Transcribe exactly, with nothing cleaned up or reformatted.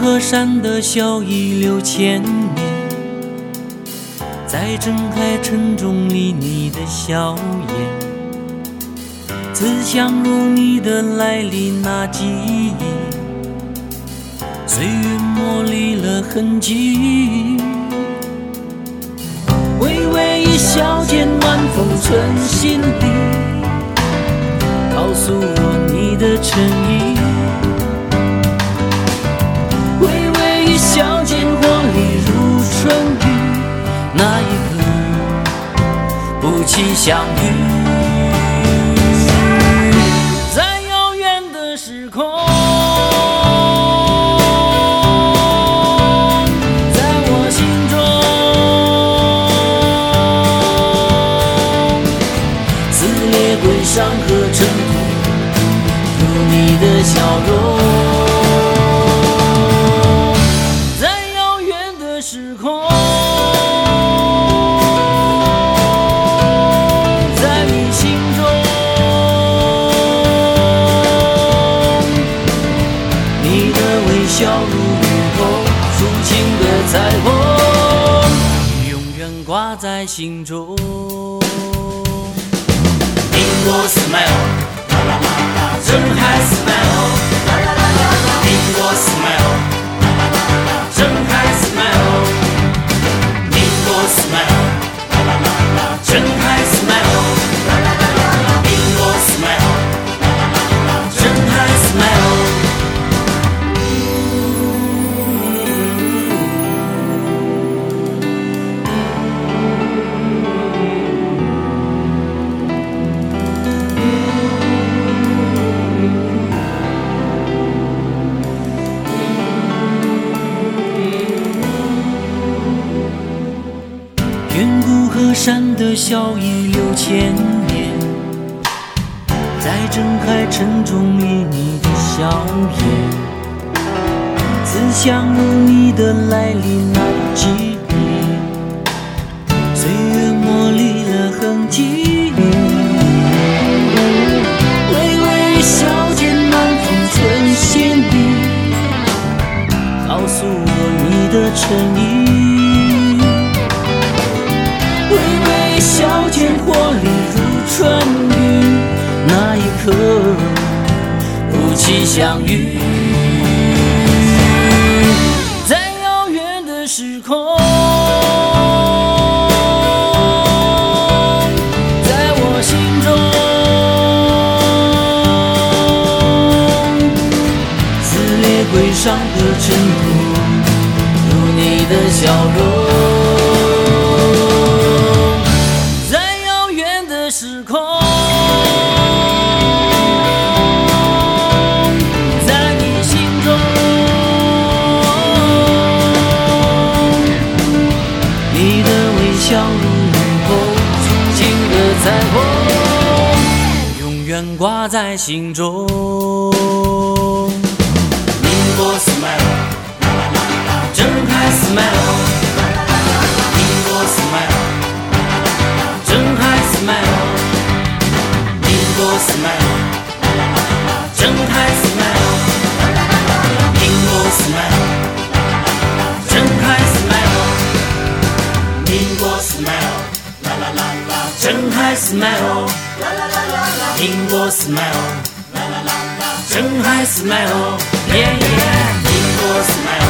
河山的笑意六千年，在睁开沉重里你的笑颜，自相如你的来历那记忆，岁月磨砺了痕迹。微微一笑间晚风吹心底，告诉我你的诚意。微微一笑间活力如春雨，那一刻不期相遇。在遥远的时空，伤和尘土，有你的笑容。在遥远的时空，在你心中，你的微笑如雨后抒情的彩虹，永远挂在心中。苹果 smile， 真还 smile， 苹果 smile， 真还 smile， 苹果 smile， 真还 smile， 苹果 smile， 真还 smile。远古河山的笑意六千年，在睁开沉重里你的笑颜，自相如你的来历那记忆，岁月磨砺了痕迹。微微一笑间暖风吹心底，告诉我你的诚意。笑间活力如春雨，那一刻不期相遇。在遥远的时空，在我心中，撕裂归伤和尘土，有你的笑容。时空，在你心中，你的微笑如雨后抒情的彩虹，永远挂在心中。苹果 smile， 睁开 smile， 苹果 smile， 睁开 smile。苹果 smile， 睁开 smile， 苹果 smile， 睁开 smile， 苹果 smile， 睁开 smile， 苹果 smile， 睁开 smile， yeah yeah， 苹果 smile。